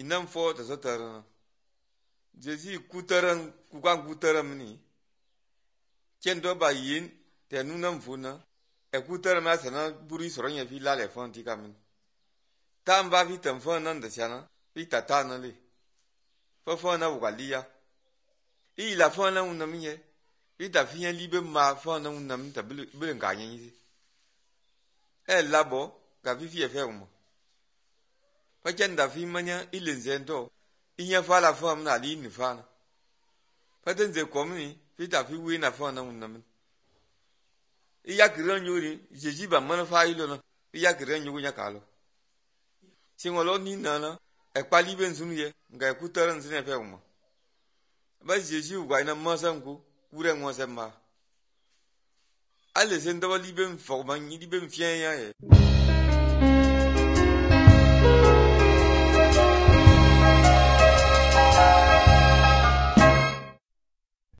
nam fo ta zatar Jésus kutaran kukan kutaran ni ken do ba yin te nunam funa e kutaran ma sana buri soron ya fi lale fon ti kamin tam ba fi tam fon nan da sana fi tata na le fo na waliya I la fon na unam ye fi ta fi yan libe ma fon na unam ta bil ga yin yi e labo ga fi e fe mo fa ken da fi manya ilin zendo Inya fa la fam na li ni fa na. Paten ze komni fi ta fi wi na fa na unam. Iya kiran yuri jeji ba man fa ilo na. Iya kiran yugo nya kalo. Singolo ni na na e pali ben sunu ye nga ku taran sine fe mo. Ba jeji ugwa ina masam ku kure mo semba. Ale sen da li ben fo man ni ben fien ya ye.